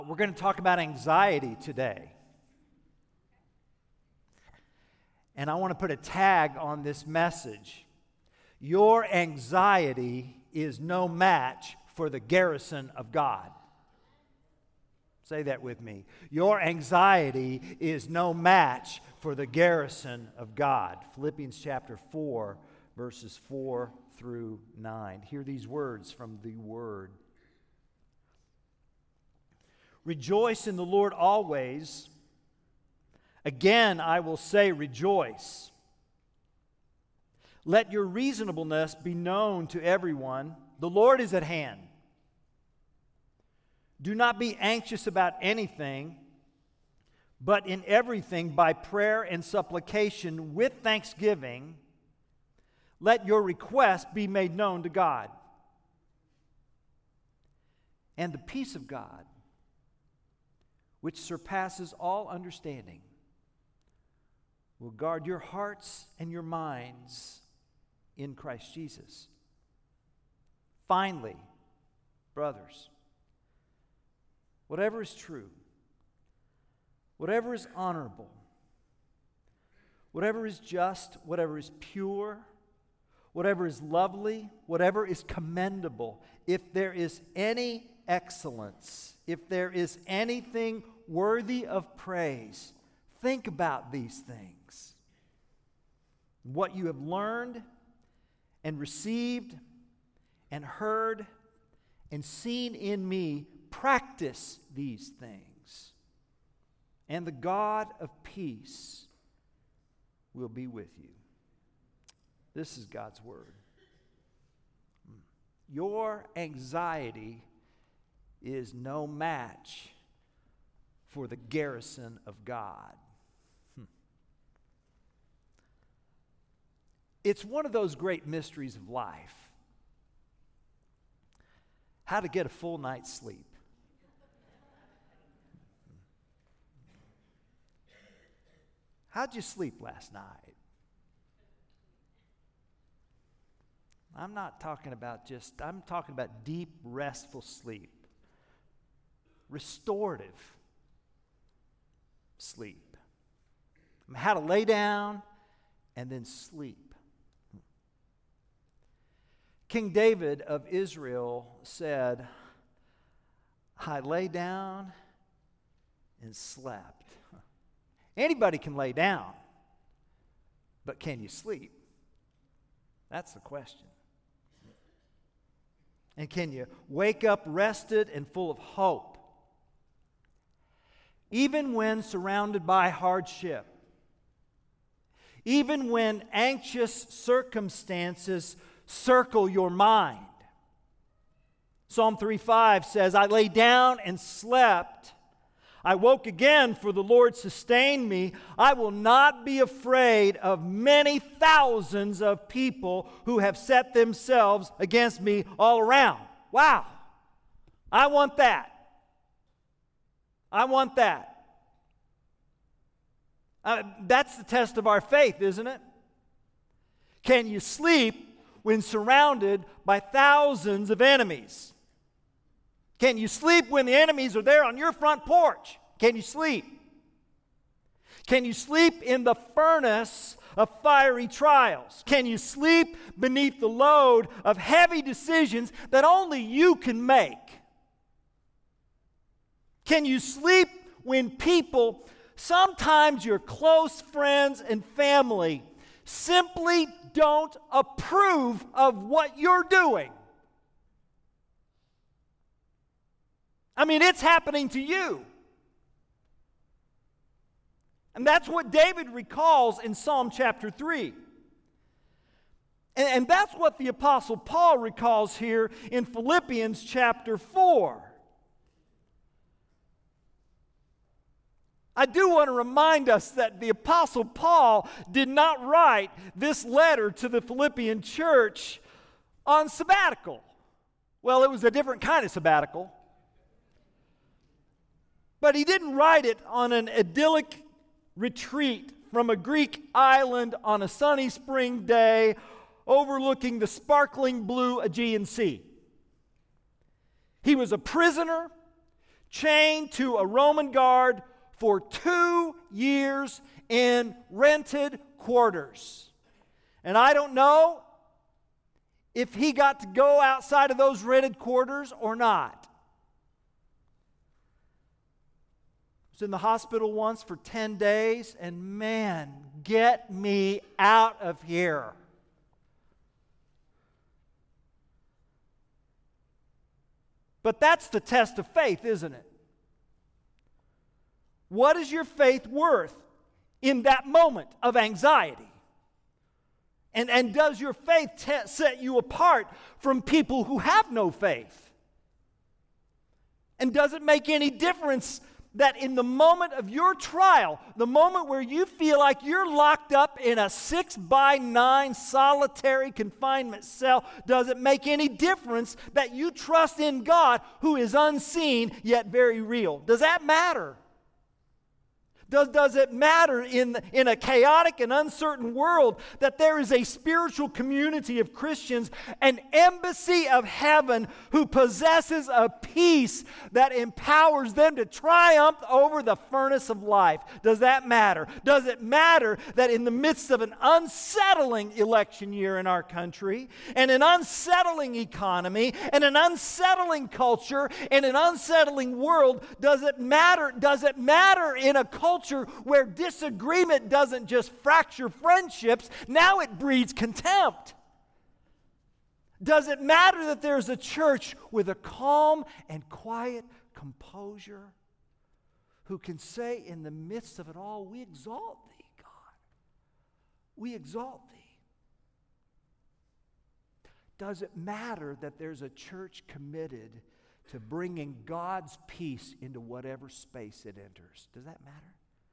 We're going to talk about anxiety today. And I want to put a tag on this message. Your anxiety is no match for the garrison of God. Say that with me. Your anxiety is no match for the garrison of God. Philippians chapter 4, verses 4 through 9. Hear these words from the Word. Rejoice in the Lord always. Again, I will say rejoice. Let your reasonableness be known to everyone. The Lord is at hand. Do not be anxious about anything, but in everything by prayer and supplication with thanksgiving, let your requests be made known to God. And the peace of God, which surpasses all understanding, will guard your hearts and your minds in Christ Jesus. Finally, brothers, whatever is true, whatever is honorable, whatever is just, whatever is pure, whatever is lovely, whatever is commendable, if there is any excellence, if there is anything worthy of praise, think about these things. What you have learned and received and heard and seen in me, practice these things, and the God of peace will be with you. This is God's word. Your anxiety is no match for the garrison of God. It's one of those great mysteries of life. How to get a full night's sleep. How'd you sleep last night? I'm talking about deep, restful sleep. Restorative sleep. How to lay down and then sleep. King David of Israel said, I lay down and slept. Anybody can lay down, but can you sleep? That's the question. And can you wake up rested and full of hope? Even when surrounded by hardship, even when anxious circumstances circle your mind. Psalm 3:5 says, I lay down and slept. I woke again, for the Lord sustained me. I will not be afraid of many thousands of people who have set themselves against me all around. Wow. I want that. I want that. That's the test of our faith, isn't it? Can you sleep when surrounded by thousands of enemies? Can you sleep when the enemies are there on your front porch? Can you sleep? Can you sleep in the furnace of fiery trials? Can you sleep beneath the load of heavy decisions that only you can make? Can you sleep when people, sometimes your close friends and family, simply don't approve of what you're doing? I mean, it's happening to you. And that's what David recalls in Psalm chapter 3. And that's what the Apostle Paul recalls here in Philippians chapter 4. I do want to remind us that the Apostle Paul did not write this letter to the Philippian church on sabbatical. Well, it was a different kind of sabbatical. But he didn't write it on an idyllic retreat from a Greek island on a sunny spring day overlooking the sparkling blue Aegean Sea. He was a prisoner chained to a Roman guard for 2 years in rented quarters. And I don't know if he got to go outside of those rented quarters or not. I was in the hospital once for 10 days, and man, get me out of here. But that's the test of faith, isn't it? What is your faith worth in that moment of anxiety? And does your faith set you apart from people who have no faith? And does it make any difference that in the moment of your trial, the moment where you feel like you're locked up in a 6x9 solitary confinement cell, does it make any difference that you trust in God who is unseen yet very real? Does that matter? Does it matter in a chaotic and uncertain world that there is a spiritual community of Christians, an embassy of heaven who possesses a peace that empowers them to triumph over the furnace of life? Does that matter? Does it matter that in the midst of an unsettling election year in our country, and an unsettling economy, and an unsettling culture, and an unsettling world, does it matter? Does it matter in a culture where disagreement doesn't just fracture friendships, now it breeds contempt? Does it matter that there's a church with a calm and quiet composure who can say in the midst of it all, we exalt thee, God. We exalt thee. Does it matter that there's a church committed to bringing God's peace into whatever space it enters? Does that matter?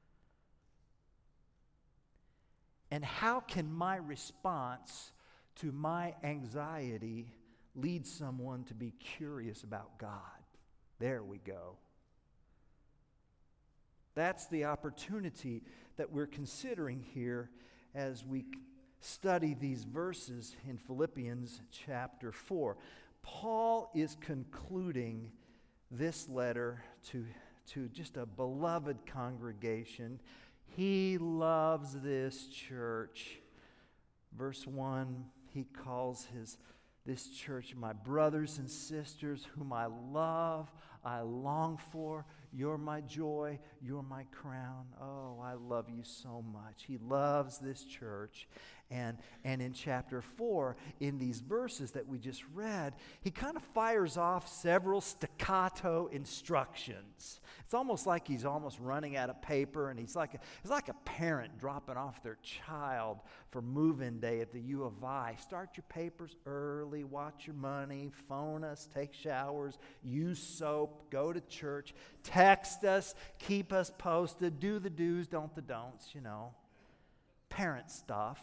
And how can my response to my anxiety lead someone to be curious about God? There we go. That's the opportunity that we're considering here as we study these verses in Philippians chapter 4. Paul is concluding this letter to just a beloved congregation. He loves this church. Verse 1, he calls this church my brothers and sisters whom I love, I long for. You're my joy, you're my crown. Oh, I love you so much. He loves this church. And in chapter 4, in these verses that we just read, he kind of fires off several staccato instructions. It's almost like he's almost running out of paper, and he's like a parent dropping off their child for move-in day at the U of I. Start your papers early, watch your money, phone us, take showers, use soap, go to church, text us, keep us posted, do the do's, don't the don'ts, parent stuff.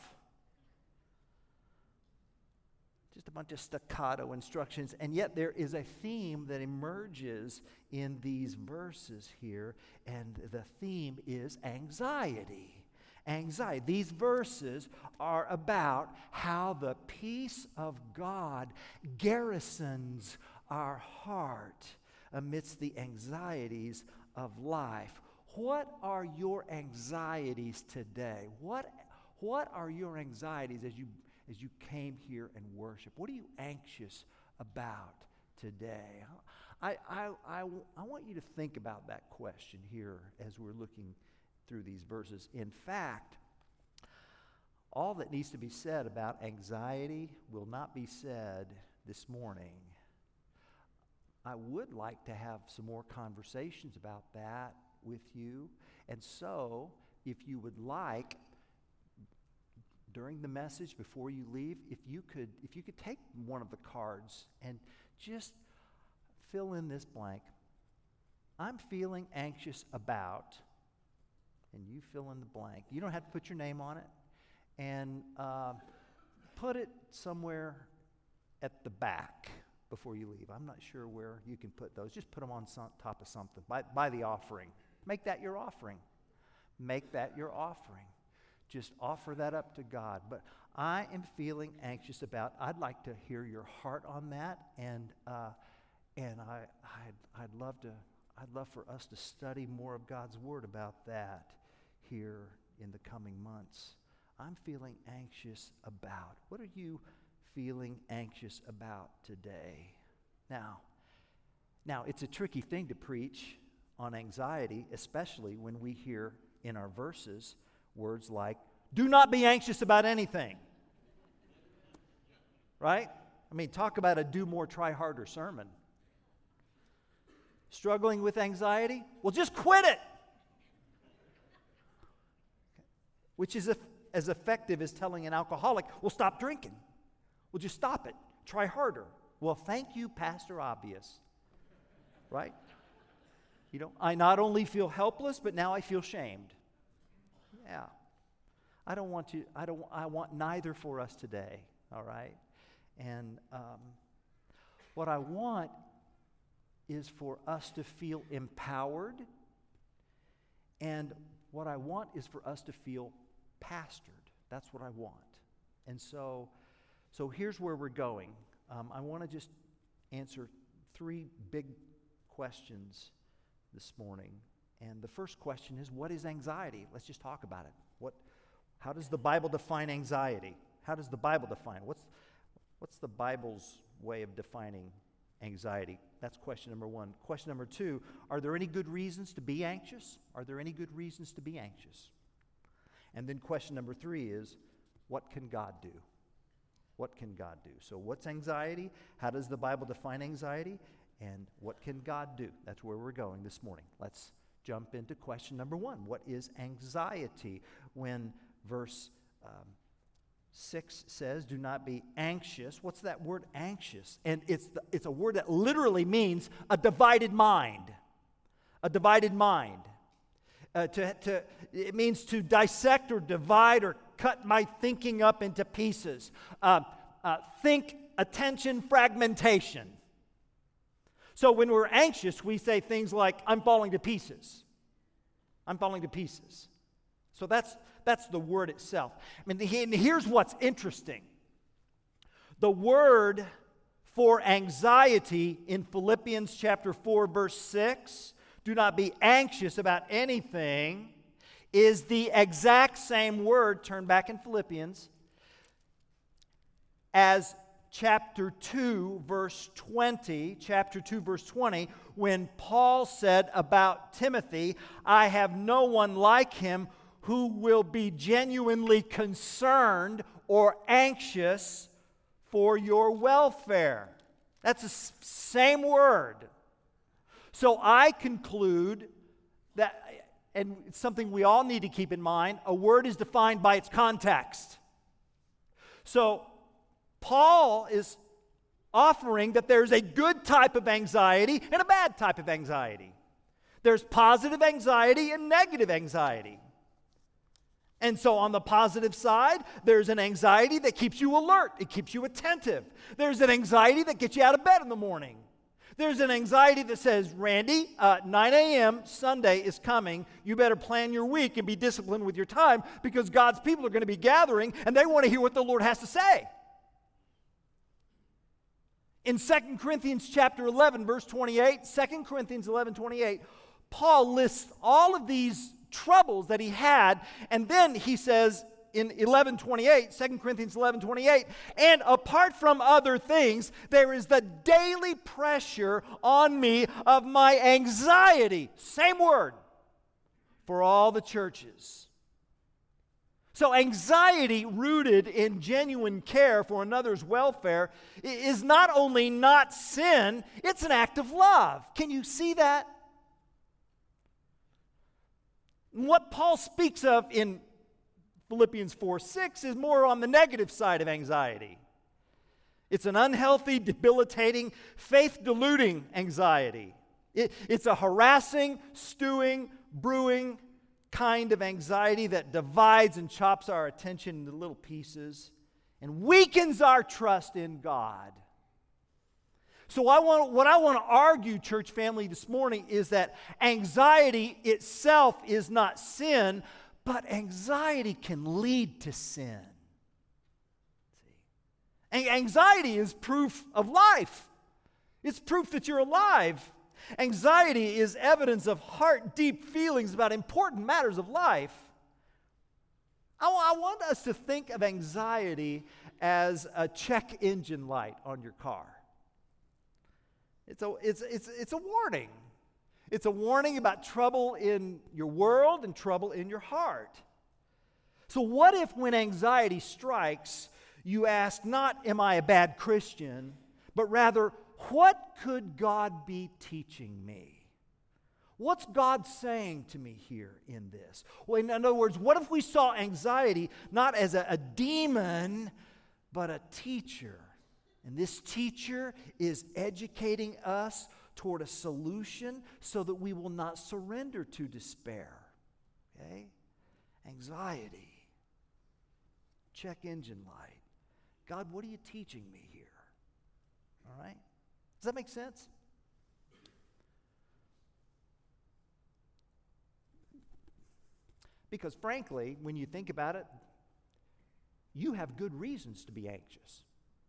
Just a bunch of staccato instructions. And yet there is a theme that emerges in these verses here, and the theme is anxiety. Anxiety. These verses are about how the peace of God garrisons our heart amidst the anxieties of life. What are your anxieties today? What are your anxieties as you came here and worship? What are you anxious about today? I want you to think about that question here as we're looking through these verses. In fact, all that needs to be said about anxiety will not be said this morning. I would like to have some more conversations about that with you. And so, if you would like, during the message, before you leave, if you could take one of the cards and just fill in this blank. I'm feeling anxious about, and you fill in the blank. You don't have to put your name on it. And put it somewhere at the back before you leave. I'm not sure where you can put those. Just put them on top of something. By the offering. Make that your offering. Make that your offering. Just offer that up to God. But I am feeling anxious about. I'd like to hear your heart on that, and I'd love to I'd love for us to study more of God's Word about that here in the coming months. I'm feeling anxious about. What are you feeling anxious about today? Now, it's a tricky thing to preach on anxiety, especially when we hear in our verses words like, do not be anxious about anything. Right? I mean, talk about a do more, try harder sermon. Struggling with anxiety? Well, just quit it. Which is as effective as telling an alcoholic, well, stop drinking. Well, just stop it. Try harder. Well, thank you, Pastor Obvious. Right? I not only feel helpless, but now I feel shamed. Yeah. I want neither for us today. All right? And what I want is for us to feel empowered, and what I want is for us to feel pastored. That's what I want. And so here's where we're going. I want to just answer 3 big questions this morning. And the first question is, what is anxiety? Let's just talk about it. How does the Bible define anxiety? How does the Bible define it? What's the Bible's way of defining anxiety? That's question number 1. Question number 2, are there any good reasons to be anxious? Are there any good reasons to be anxious? And then question number 3 is, what can God do? What can God do? So what's anxiety? How does the Bible define anxiety? And what can God do? That's where we're going this morning. Let's jump into question number 1. What is anxiety? When verse 6 says, do not be anxious. What's that word anxious? And it's a word that literally means a divided mind. A divided mind. It means to dissect or divide or cut my thinking up into pieces. Think, attention, fragmentation. So when we're anxious, we say things like, I'm falling to pieces. I'm falling to pieces. So that's the word itself. I mean, here's what's interesting. The word for anxiety in Philippians chapter 4, verse 6, do not be anxious about anything, is the exact same word, turn back in Philippians, as chapter 2, verse 20, when Paul said about Timothy, I have no one like him who will be genuinely concerned or anxious for your welfare. That's the same word. So I conclude that, and it's something we all need to keep in mind, a word is defined by its context. So Paul is offering that there's a good type of anxiety and a bad type of anxiety. There's positive anxiety and negative anxiety. And so on the positive side, there's an anxiety that keeps you alert. It keeps you attentive. There's an anxiety that gets you out of bed in the morning. There's an anxiety that says, Randy, 9 a.m. Sunday is coming. You better plan your week and be disciplined with your time because God's people are going to be gathering and they want to hear what the Lord has to say. In 2 Corinthians chapter 11, verse 28, 2 Corinthians 11, 28, Paul lists all of these troubles that he had, and then he says in 11:28, 2 Corinthians 11:28, and apart from other things, there is the daily pressure on me of my anxiety, same word, for all the churches. So anxiety rooted in genuine care for another's welfare is not only not sin, it's an act of love. Can you see that? What Paul speaks of in Philippians 4:6 is more on the negative side of anxiety. It's an unhealthy, debilitating, faith-diluting anxiety. It's a harassing, stewing, brewing kind of anxiety that divides and chops our attention into little pieces and weakens our trust in God. So what I want to argue, church family, this morning is that anxiety itself is not sin, but anxiety can lead to sin. See? Anxiety is proof of life. It's proof that you're alive. Anxiety is evidence of heart-deep feelings about important matters of life. I want us to think of anxiety as a check engine light on your car. It's a warning. It's a warning about trouble in your world and trouble in your heart. So what if when anxiety strikes, you ask not, am I a bad Christian, but rather, what could God be teaching me? What's God saying to me here in this? Well, in other words, what if we saw anxiety not as a demon, but a teacher? And this teacher is educating us toward a solution so that we will not surrender to despair. Okay? Anxiety. Check engine light. God, what are you teaching me here? All right? Does that make sense? Because frankly, when you think about it, you have good reasons to be anxious.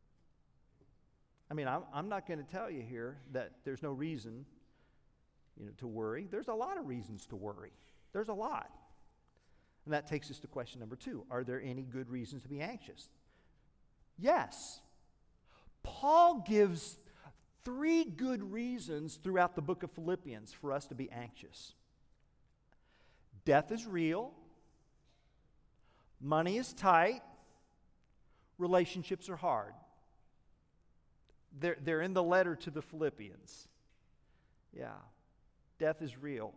I mean, I'm not going to tell you here that there's no reason, to worry. There's a lot of reasons to worry. There's a lot. And that takes us to question number 2. Are there any good reasons to be anxious? Yes. Paul gives 3 good reasons throughout the book of Philippians for us to be anxious. Death is real. Money is tight. Relationships are hard. They're in the letter to the Philippians. Yeah. Death is real.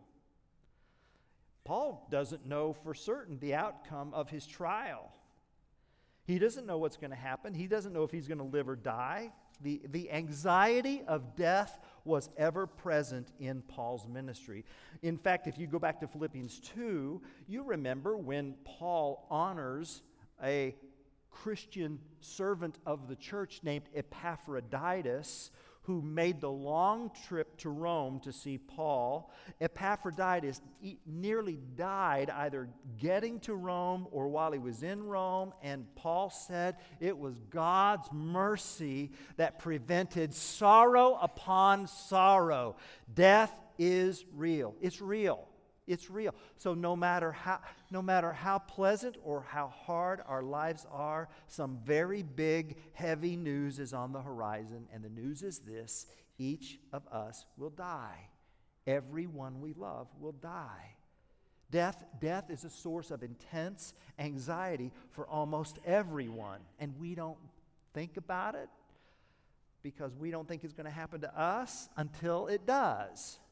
Paul doesn't know for certain the outcome of his trial. He doesn't know what's going to happen. He doesn't know if he's going to live or die. The anxiety of death was ever present in Paul's ministry. In fact, if you go back to Philippians 2, you remember when Paul honors a Christian servant of the church named Epaphroditus, who made the long trip to Rome to see Paul. Epaphroditus nearly died either getting to Rome or while he was in Rome, and Paul said it was God's mercy that prevented sorrow upon sorrow. Death is real. It's real. It's real. So no matter how pleasant or how hard our lives are, some very big, heavy news is on the horizon. And the news is this: each of us will die. Everyone we love will die. Death is a source of intense anxiety for almost everyone. And we don't think about it because we don't think it's going to happen to us until it does.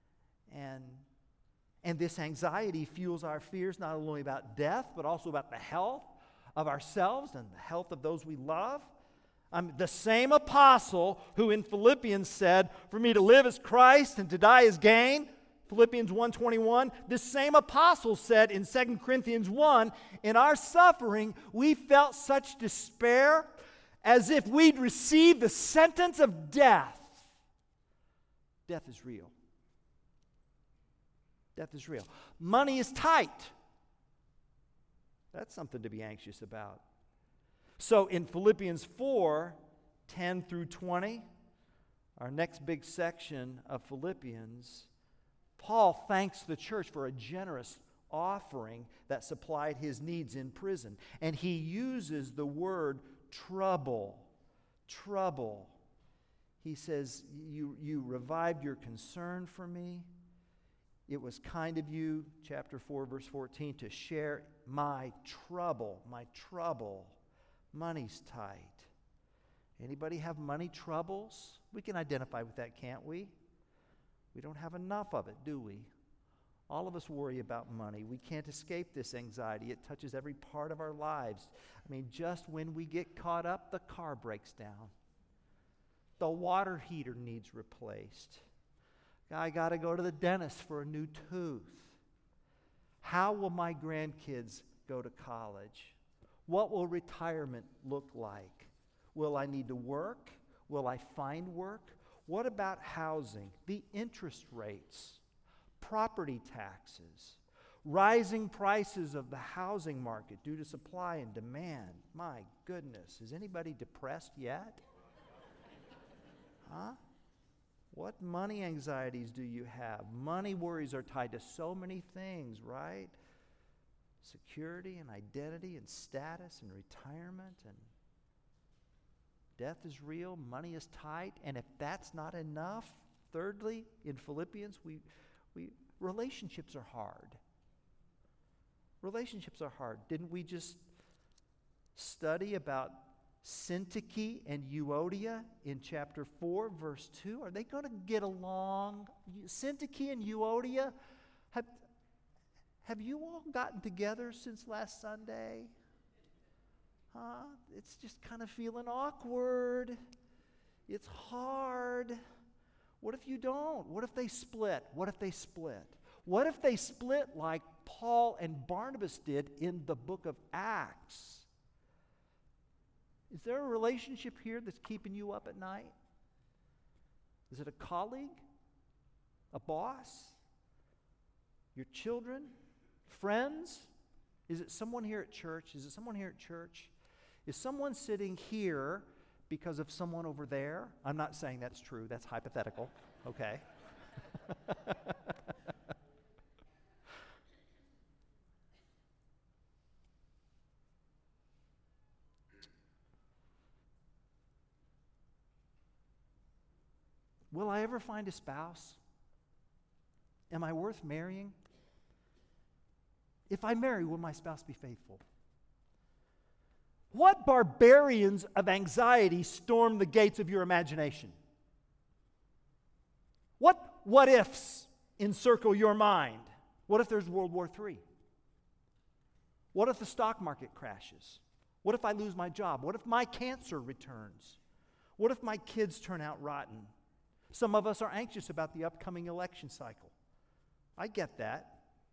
And this anxiety fuels our fears not only about death, but also about the health of ourselves and the health of those we love. The same apostle who in Philippians said, for me to live is Christ and to die is gain, Philippians 1:21, this same apostle said in 2 Corinthians 1, in our suffering we felt such despair as if we'd received the sentence of death. Death is real. Death is real. Money is tight. That's something to be anxious about. So in Philippians 4:10 through 20, our next big section of Philippians, Paul thanks the church for a generous offering that supplied his needs in prison. And he uses the word trouble. Trouble. He says, you revived your concern for me. It was kind of you, chapter 4, verse 14, to share my trouble. My trouble. Money's tight. Anybody have money troubles? We can identify with that, can't we? We don't have enough of it, do we? All of us worry about money. We can't escape this anxiety. It touches every part of our lives. I mean, just when we get caught up, the car breaks down. The water heater needs replaced. I got to go to the dentist for a new tooth. How will my grandkids go to college? What will retirement look like? Will I need to work? Will I find work? What about housing? The interest rates, property taxes, rising prices of the housing market due to supply and demand. My goodness, is anybody depressed yet? Huh? What money anxieties do you have? Money worries are tied to so many things, right? Security and identity and status and retirement, and death is real, money is tight, and if that's not enough, thirdly, in Philippians, we relationships are hard. Relationships are hard. Didn't we just study about Syntyche and Euodia in chapter 4, verse 2? Are they going to get along? Syntyche and Euodia, have you all gotten together since last Sunday? It's just kind of feeling awkward. It's hard. What if you don't? What if they split? What if they split? What if they split like Paul and Barnabas did in the book of Acts? Is there a relationship here that's keeping you up at night? Is it a colleague? A boss? Your children? Friends? Is it someone here at church? Is it someone here at church? Is someone sitting here because of someone over there? I'm not saying that's true. That's hypothetical. Okay. Will I ever find a spouse? Am I worth marrying? If I marry, will my spouse be faithful? What barbarians of anxiety storm the gates of your imagination? What ifs encircle your mind? What if there's World War III? What if the stock market crashes? What if I lose my job? What if my cancer returns? What if my kids turn out rotten? Some of us are anxious about the upcoming election cycle. I get that.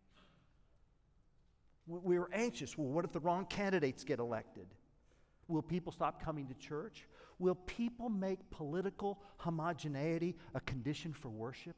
We're anxious. Well, what if the wrong candidates get elected? Will people stop coming to church? Will people make political homogeneity a condition for worship?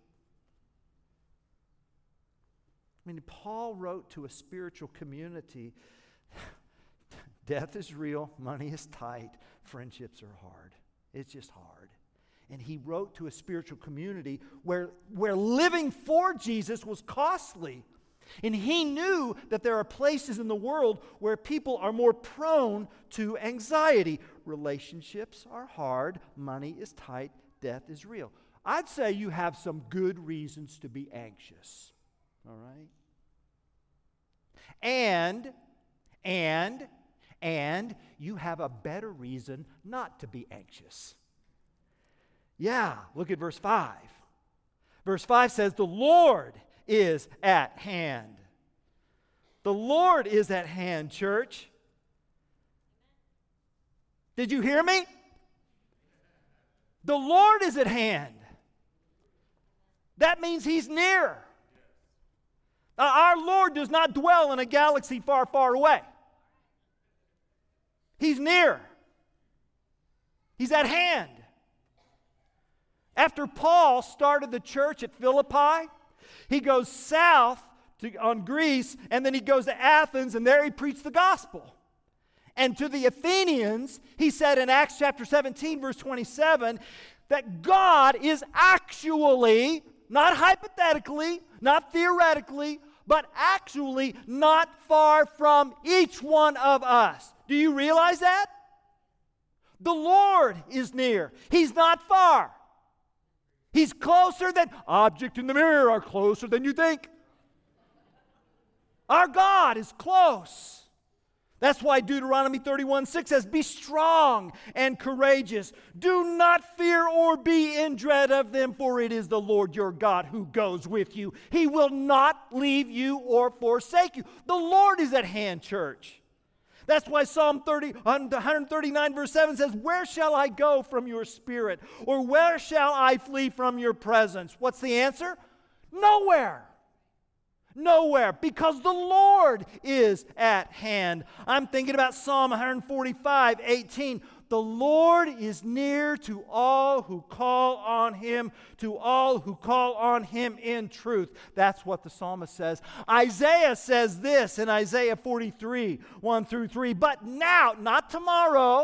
I mean, Paul wrote to a spiritual community, death is real, money is tight, friendships are hard. It's just hard. And he wrote to a spiritual community where living for Jesus was costly. And he knew that there are places in the world where people are more prone to anxiety. Relationships are hard, money is tight, death is real. I'd say you have some good reasons to be anxious. All right? And you have a better reason not to be anxious. Yeah, look at verse 5. Verse 5 says, the Lord is at hand. The Lord is at hand, church. Did you hear me? The Lord is at hand. That means He's near. Our Lord does not dwell in a galaxy far, far away. He's near. He's at hand. After Paul started the church at Philippi, he goes south on Greece, and then he goes to Athens, and there he preached the gospel. And to the Athenians, he said in Acts chapter 17, verse 27, that God is actually, not hypothetically, not theoretically, but actually not far from each one of us. Do you realize that? The Lord is near. He's not far. He's closer than objects in the mirror are closer than you think. Our God is close. That's why Deuteronomy 31:6 says, be strong and courageous. Do not fear or be in dread of them, for it is the Lord your God who goes with you. He will not leave you or forsake you. The Lord is at hand, church. That's why Psalm 139 verse 7 says, where shall I go from your spirit? Or where shall I flee from your presence? What's the answer? Nowhere. Nowhere, because the Lord is at hand. I'm thinking about Psalm 145:18. The Lord is near to all who call on Him, to all who call on Him in truth. That's what the psalmist says. Isaiah says this in Isaiah 43:1-3. But now, not tomorrow,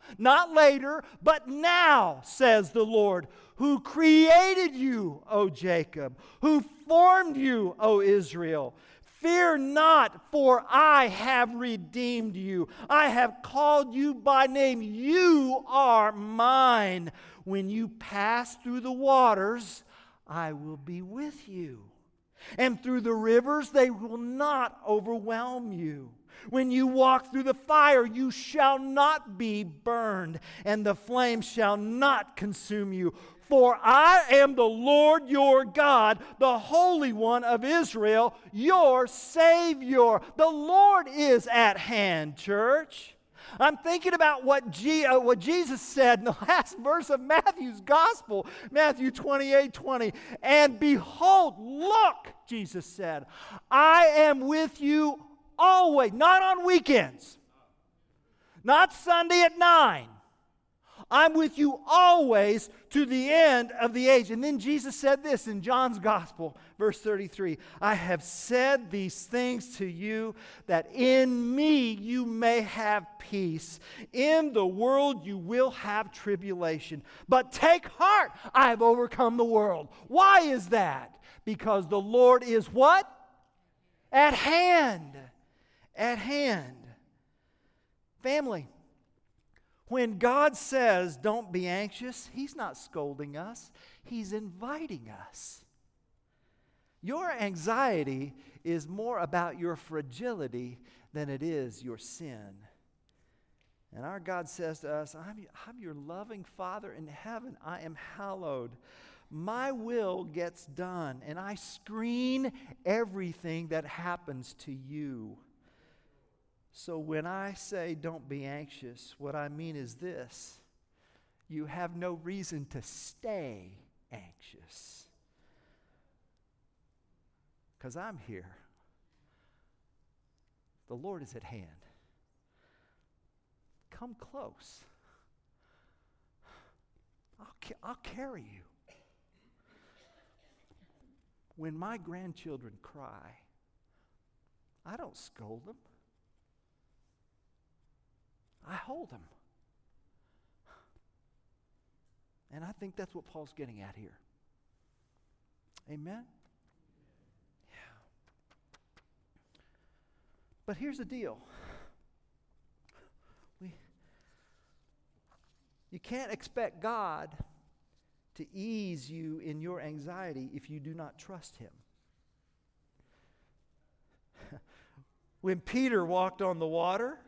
not later, but now, says the Lord, who created you, O Jacob, who formed you, O Israel. Fear not, for I have redeemed you. I have called you by name. You are mine. When you pass through the waters, I will be with you. And through the rivers, they will not overwhelm you. When you walk through the fire, you shall not be burned, and the flame shall not consume you. For I am the Lord your God, the Holy One of Israel, your Savior. The Lord is at hand, church. I'm thinking about what Jesus said in the last verse of Matthew's Gospel, Matthew 28:20. And behold, look, Jesus said, I am with you always, not on weekends, not Sunday at 9. I'm with you always to the end of the age. And then Jesus said this in John's Gospel, verse 33. I have said these things to you that in me you may have peace. In the world you will have tribulation. But take heart, I have overcome the world. Why is that? Because the Lord is what? At hand. At hand. Family. When God says, don't be anxious, He's not scolding us. He's inviting us. Your anxiety is more about your fragility than it is your sin. And our God says to us, I'm your loving Father in heaven. I am hallowed. My will gets done, and I screen everything that happens to you. So when I say don't be anxious, what I mean is this. You have no reason to stay anxious. Because I'm here. The Lord is at hand. Come close. I'll carry you. When my grandchildren cry, I don't scold them. I hold them. And I think that's what Paul's getting at here. Amen? Yeah. But here's the deal. You can't expect God to ease you in your anxiety if you do not trust Him. When Peter walked on the water,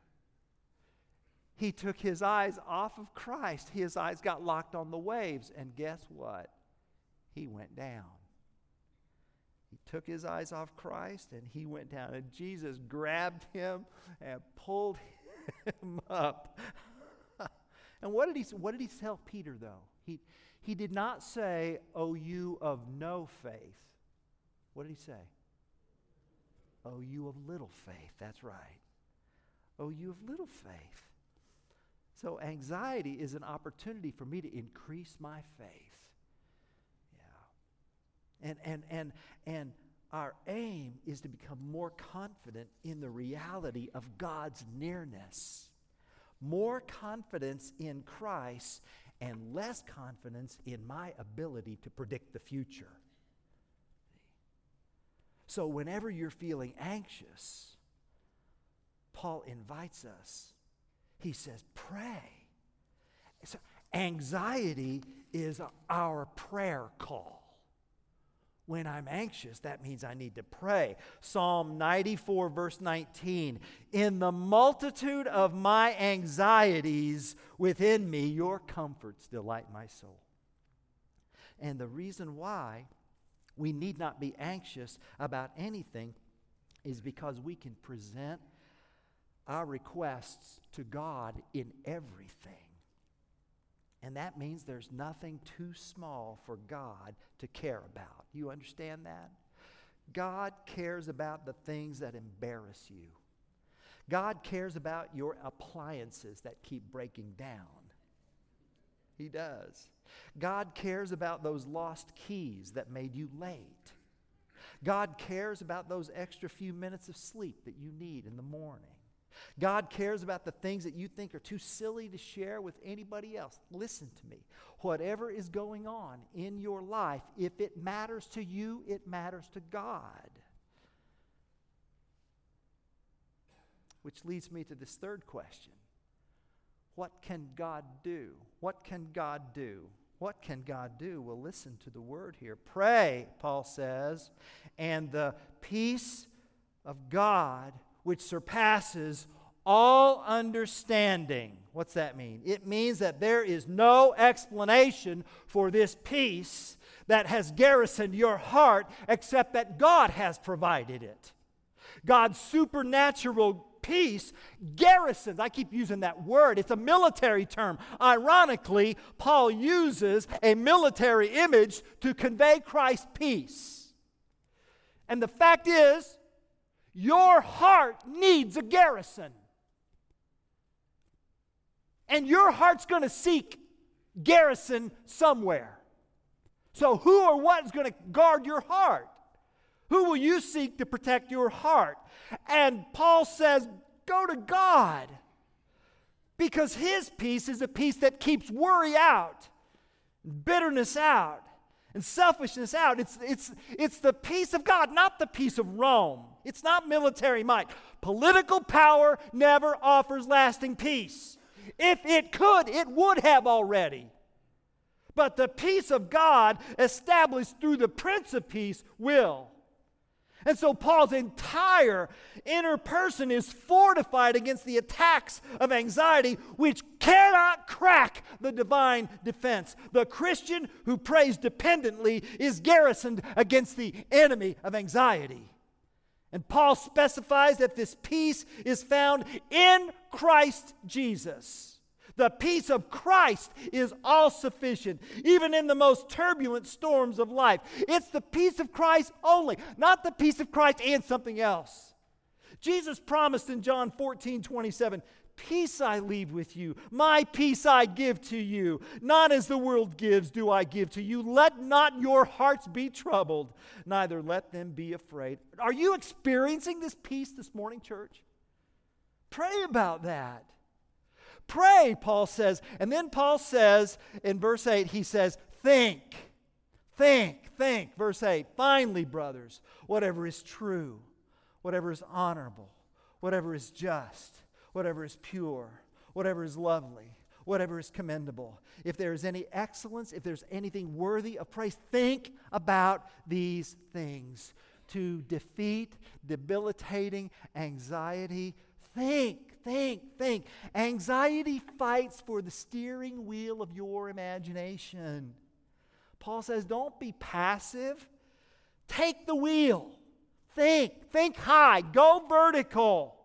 he took his eyes off of Christ. His eyes got locked on the waves. And guess what? He went down. He took his eyes off Christ and he went down. And Jesus grabbed him and pulled him up. And what did he tell Peter, though? He did not say, "O you of no faith." What did he say? "O you of little faith." That's right. "O you of little faith." So anxiety is an opportunity for me to increase my faith. Yeah. And our aim is to become more confident in the reality of God's nearness. More confidence in Christ and less confidence in my ability to predict the future. So whenever you're feeling anxious, Paul invites us. He says, pray. So anxiety is our prayer call. When I'm anxious, that means I need to pray. Psalm 94, verse 19. In the multitude of my anxieties within me, your comforts delight my soul. And the reason why we need not be anxious about anything is because we can present our requests to God in everything. And that means there's nothing too small for God to care about. You understand that? God cares about the things that embarrass you. God cares about your appliances that keep breaking down. He does. God cares about those lost keys that made you late. God cares about those extra few minutes of sleep that you need in the morning. God cares about the things that you think are too silly to share with anybody else. Listen to me. Whatever is going on in your life, if it matters to you, it matters to God. Which leads me to this third question. What can God do? What can God do? What can God do? Well, listen to the word here. Pray, Paul says, and the peace of God, which surpasses all understanding. What's that mean? It means that there is no explanation for this peace that has garrisoned your heart except that God has provided it. God's supernatural peace garrisons. I keep using that word. It's a military term. Ironically, Paul uses a military image to convey Christ's peace. And the fact is, your heart needs a garrison. And your heart's going to seek garrison somewhere. So who or what is going to guard your heart? Who will you seek to protect your heart? And Paul says, go to God. Because His peace is a peace that keeps worry out, bitterness out, and selfishness out. It's the peace of God, not the peace of Rome. It's not military might. Political power never offers lasting peace. If it could, it would have already. But the peace of God, established through the Prince of Peace, will. And so Paul's entire inner person is fortified against the attacks of anxiety, which cannot crack the divine defense. The Christian who prays dependently is garrisoned against the enemy of anxiety. And Paul specifies that this peace is found in Christ Jesus. The peace of Christ is all sufficient, even in the most turbulent storms of life. It's the peace of Christ only, not the peace of Christ and something else. Jesus promised in John 14:27, "Peace I leave with you, my peace I give to you. Not as the world gives do I give to you. Let not your hearts be troubled, neither let them be afraid." Are you experiencing this peace this morning, church? Pray about that. Pray, Paul says. And then Paul says in verse 8, he says, think. Verse 8, finally, brothers, whatever is true, whatever is honorable, whatever is just, whatever is pure, whatever is lovely, whatever is commendable, if there is any excellence, if there's anything worthy of praise, think about these things. To defeat debilitating anxiety, think. Anxiety fights for the steering wheel of your imagination. Paul says, don't be passive. Take the wheel. Think high. Go vertical.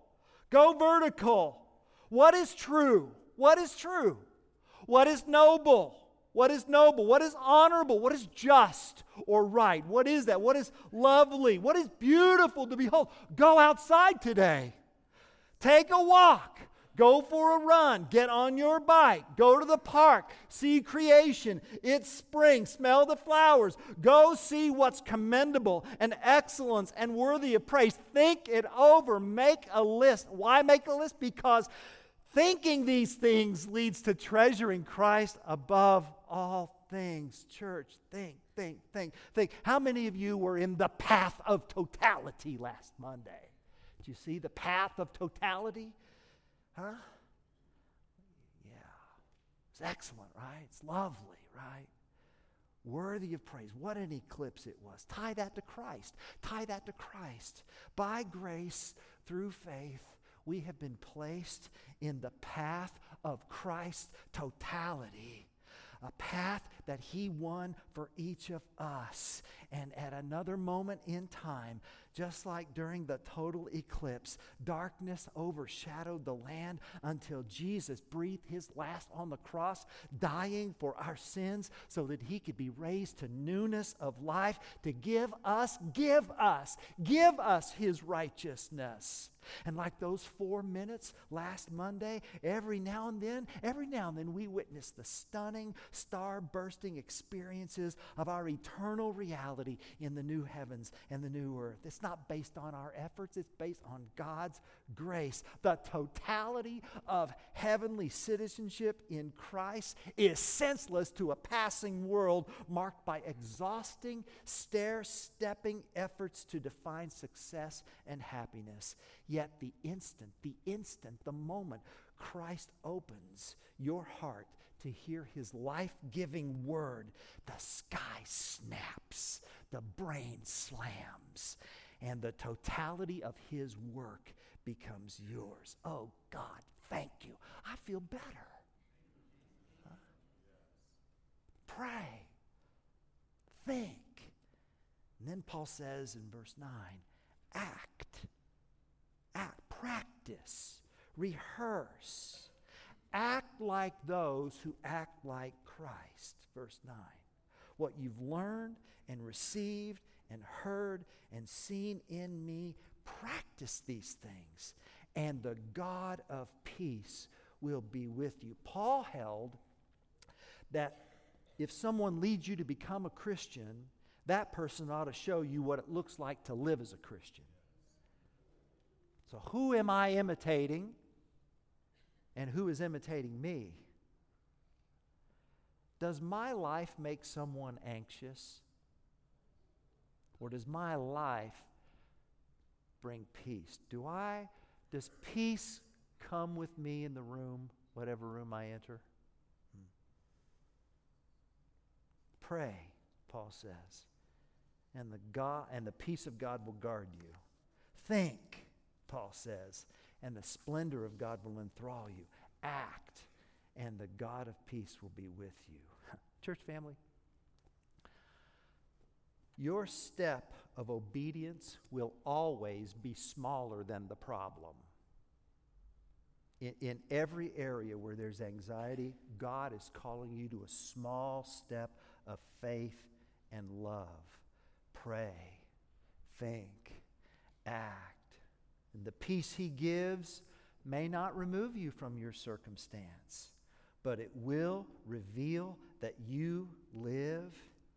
What is true? What is noble? What is honorable? What is just or right? What is that? What is lovely? What is beautiful to behold? Go outside today. Take a walk. Go for a run. Get on your bike. Go to the park. See creation. It's spring. Smell the flowers. Go see what's commendable and excellence and worthy of praise. Think it over. Make a list. Why make a list? Because thinking these things leads to treasuring Christ above all things. Church, think. How many of you were in the path of totality last Monday? Did you see the path of totality? Huh? Yeah. It's excellent, right? It's lovely, right? Worthy of praise. What an eclipse it was. Tie that to Christ. By grace, through faith, we have been placed in the path of Christ's totality. A path that He won for each of us. And at another moment in time, just like during the total eclipse, darkness overshadowed the land until Jesus breathed His last on the cross, dying for our sins so that He could be raised to newness of life, to give us His righteousness. And like those 4 minutes last Monday, every now and then we witness the stunning, star-bursting experiences of our eternal reality totality in the new heavens and the new earth. It's not based on our efforts. It's based on God's grace. The totality of heavenly citizenship in Christ is senseless to a passing world marked by exhausting, stair-stepping efforts to define success and happiness. Yet the moment Christ opens your heart to hear his life-giving word, the sky snaps, the brain slams, and the totality of his work becomes yours. Oh, God, thank you. I feel better. Pray. Think. And then Paul says in verse 9, act, practice, rehearse. Act like those who act like Christ. Verse 9. What you've learned and received and heard and seen in me, practice these things, and the God of peace will be with you. Paul held that if someone leads you to become a Christian, that person ought to show you what it looks like to live as a Christian. So who am I imitating? And who is imitating me? Does my life make someone anxious? Or does my life bring peace? Does peace come with me in the room, whatever room I enter? Pray, Paul says, and the peace of God will guard you. Think, Paul says, and the splendor of God will enthrall you. Act, and the God of peace will be with you. Church family, your step of obedience will always be smaller than the problem. In every area where there's anxiety, God is calling you to a small step of faith and love. Pray, think, act. And the peace he gives may not remove you from your circumstance, but it will reveal that you live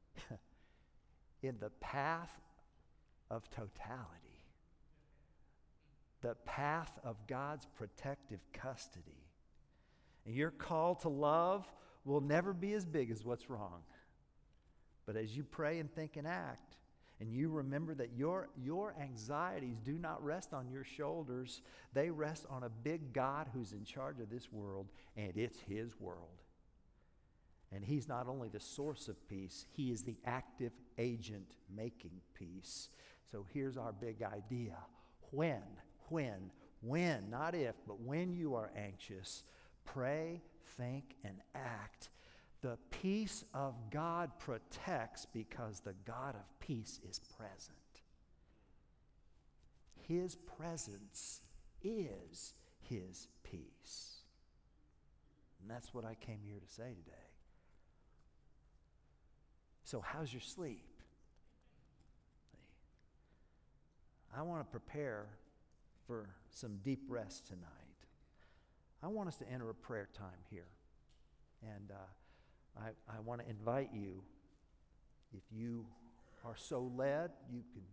in the path of totality, the path of God's protective custody. And your call to love will never be as big as what's wrong. But as you pray and think and act, and you remember that your anxieties do not rest on your shoulders. They rest on a big God who's in charge of this world, and it's his world. And he's not only the source of peace, he is the active agent making peace. So here's our big idea. When, not if, but when you are anxious, pray, think, and act. The peace of God protects because the God of peace is present. His presence is his peace. And that's what I came here to say today. So how's your sleep? I want to prepare for some deep rest tonight. I want us to enter a prayer time here. And I want to invite you, if you are so led, you can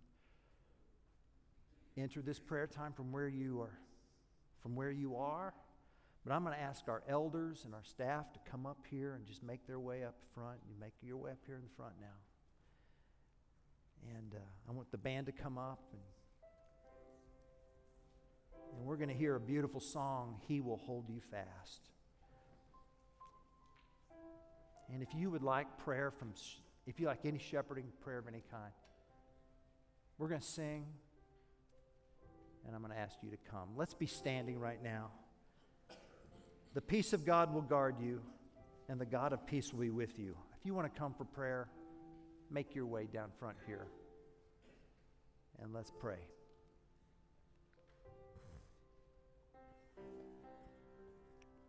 enter this prayer time from where you are. But I'm going to ask our elders and our staff to come up here and just make their way up front. You make your way up here in the front now. And I want the band to come up, and we're going to hear a beautiful song, He Will Hold You Fast. And if you would like prayer if you like any shepherding prayer of any kind, we're going to sing, and I'm going to ask you to come. Let's be standing right now. The peace of God will guard you, and the God of peace will be with you. If you want to come for prayer, make your way down front here, and let's pray.